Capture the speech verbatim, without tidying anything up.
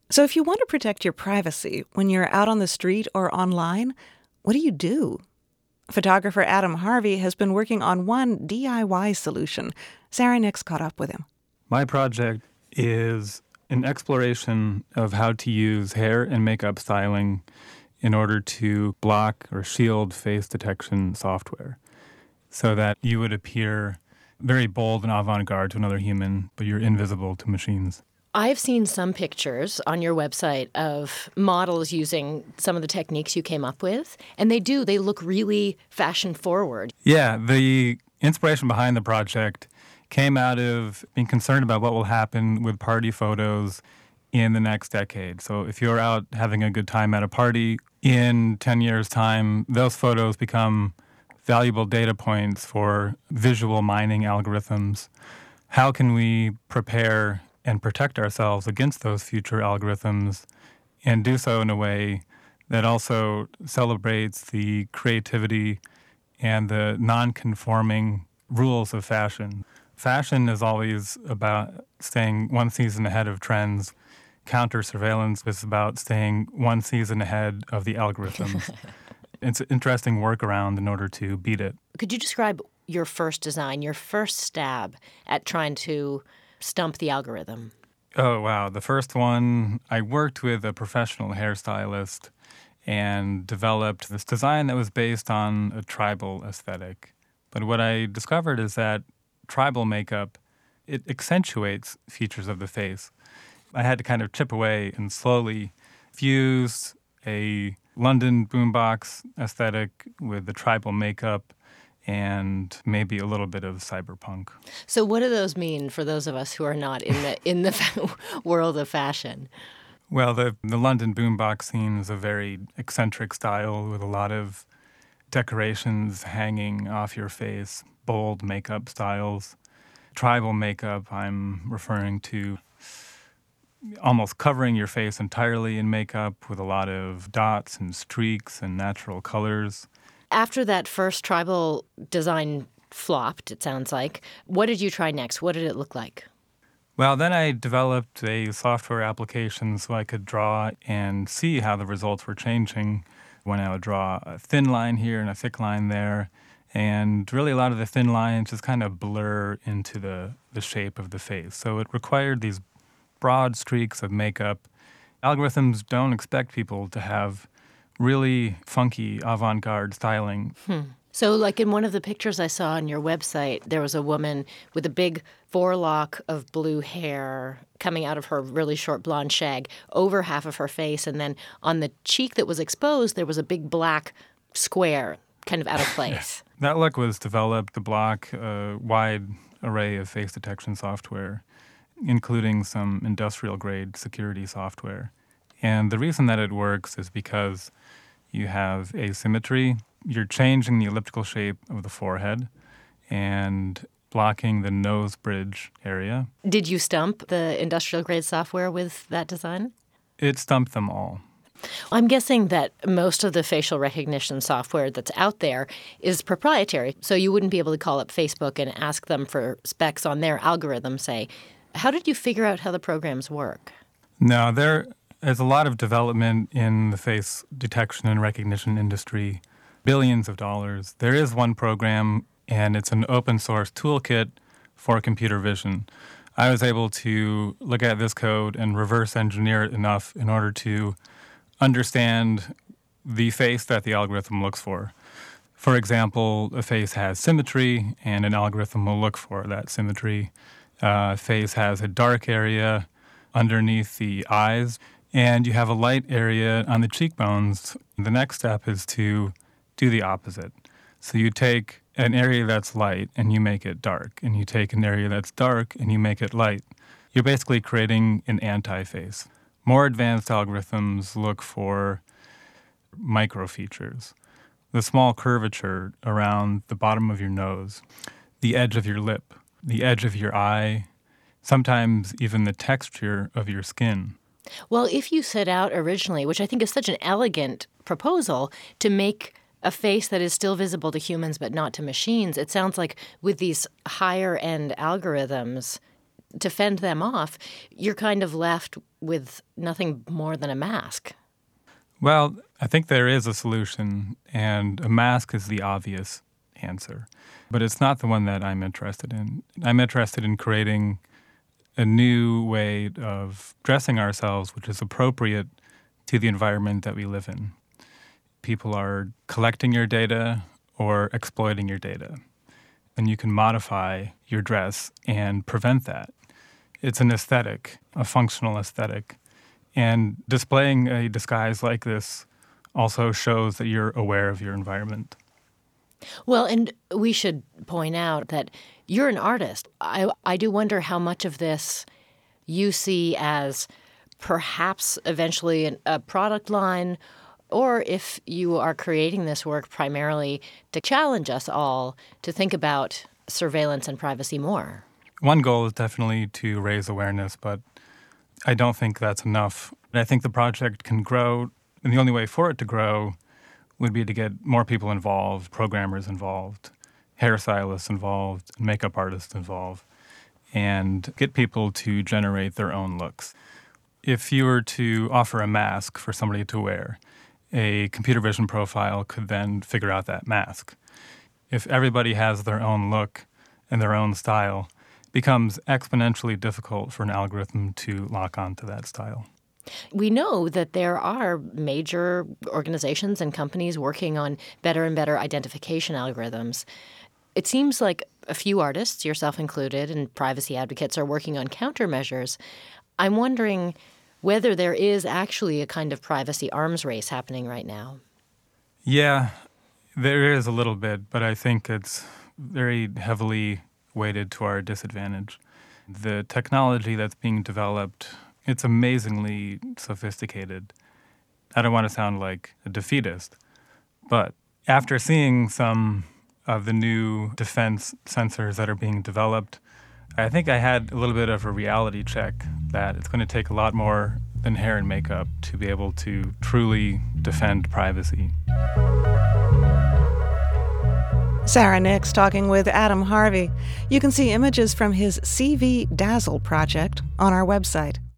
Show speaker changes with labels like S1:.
S1: So if you want to protect your privacy when you're out on the street or online, what do you do? Photographer Adam Harvey has been working on one D I Y solution. Sarah Nix caught up with him.
S2: My project is an exploration of how to use hair and makeup styling in order to block or shield face detection software so that you would appear very bold and avant-garde to another human, but you're invisible to machines.
S3: I've seen some pictures on your website of models using some of the techniques you came up with, and they do. They look really fashion-forward.
S2: Yeah, the inspiration behind the project came out of being concerned about what will happen with party photos in the next decade. So if you're out having a good time at a party, in ten years' time, those photos become valuable data points for visual mining algorithms. How can we prepare and protect ourselves against those future algorithms and do so in a way that also celebrates the creativity and the non-conforming rules of fashion? Fashion is always about staying one season ahead of trends. Counter-surveillance is about staying one season ahead of the algorithms. It's an interesting workaround in order to beat it.
S3: Could you describe your first design, your first stab at trying to stump the algorithm?
S2: Oh, wow. The first one, I worked with a professional hairstylist and developed this design that was based on a tribal aesthetic. But what I discovered is that tribal makeup, it accentuates features of the face. I had to kind of chip away and slowly fuse a London boombox aesthetic with the tribal makeup and maybe a little bit of cyberpunk.
S3: So what do those mean for those of us who are not in the in the world of fashion?
S2: Well, the, the London boombox scene is a very eccentric style with a lot of decorations hanging off your face, bold makeup styles. Tribal makeup, I'm referring to almost covering your face entirely in makeup with a lot of dots and streaks and natural colors.
S3: After that first tribal design flopped, it sounds like, what did you try next? What did it look like?
S2: Well, then I developed a software application so I could draw and see how the results were changing when I would draw a thin line here and a thick line there. And really a lot of the thin lines just kind of blur into the, the shape of the face. So it required these broad streaks of makeup. Algorithms don't expect people to have really funky avant-garde styling.
S3: Hmm. So like in one of the pictures I saw on your website, there was a woman with a big forelock of blue hair coming out of her really short blonde shag over half of her face. And then on the cheek that was exposed, there was a big black square kind of out of place.
S2: That look was developed to block a wide array of face detection software, including some industrial-grade security software. And the reason that it works is because you have asymmetry. You're changing the elliptical shape of the forehead and blocking the nose bridge area.
S3: Did you stump the industrial-grade software with that design?
S2: It stumped them all.
S3: I'm guessing that most of the facial recognition software that's out there is proprietary, so you wouldn't be able to call up Facebook and ask them for specs on their algorithm, say. How did you figure out how the programs work?
S2: No, there is a lot of development in the face detection and recognition industry, billions of dollars. There is one program, and it's an open-source toolkit for computer vision. I was able to look at this code and reverse engineer it enough in order to understand the face that the algorithm looks for. For example, a face has symmetry, and an algorithm will look for that symmetry. Uh, a face has a dark area underneath the eyes, and you have a light area on the cheekbones. The next step is to do the opposite. So you take an area that's light and you make it dark, and you take an area that's dark and you make it light. You're basically creating an anti-face. More advanced algorithms look for microfeatures, the small curvature around the bottom of your nose, the edge of your lip, the edge of your eye, sometimes even the texture of your skin.
S3: Well, if you set out originally, which I think is such an elegant proposal, to make a face that is still visible to humans but not to machines, it sounds like with these higher-end algorithms, to fend them off, you're kind of left with nothing more than a mask.
S2: Well, I think there is a solution, and a mask is the obvious answer. But it's not the one that I'm interested in. I'm interested in creating a new way of dressing ourselves, which is appropriate to the environment that we live in. People are collecting your data or exploiting your data, and you can modify your dress and prevent that. It's an aesthetic, a functional aesthetic. And displaying a disguise like this also shows that you're aware of your environment.
S3: Well, and we should point out that you're an artist. I, I do wonder how much of this you see as perhaps eventually an, a product line, or if you are creating this work primarily to challenge us all to think about surveillance and privacy more.
S2: One goal is definitely to raise awareness, but I don't think that's enough. I think the project can grow, and the only way for it to grow would be to get more people involved, programmers involved, hairstylists involved, makeup artists involved, and get people to generate their own looks. If you were to offer a mask for somebody to wear, a computer vision profile could then figure out that mask. If everybody has their own look and their own style, it becomes exponentially difficult for an algorithm to lock onto that style.
S3: We know that there are major organizations and companies working on better and better identification algorithms. It seems like a few artists, yourself included, and privacy advocates are working on countermeasures. I'm wondering whether there is actually a kind of privacy arms race happening right now.
S2: Yeah, there is a little bit, but I think it's very heavily weighted to our disadvantage. The technology that's being developed, it's amazingly sophisticated. I don't want to sound like a defeatist, but after seeing some of the new defense sensors that are being developed, I think I had a little bit of a reality check that it's going to take a lot more than hair and makeup to be able to truly defend privacy.
S1: Sarah Nix talking with Adam Harvey. You can see images from his C V Dazzle project on our website.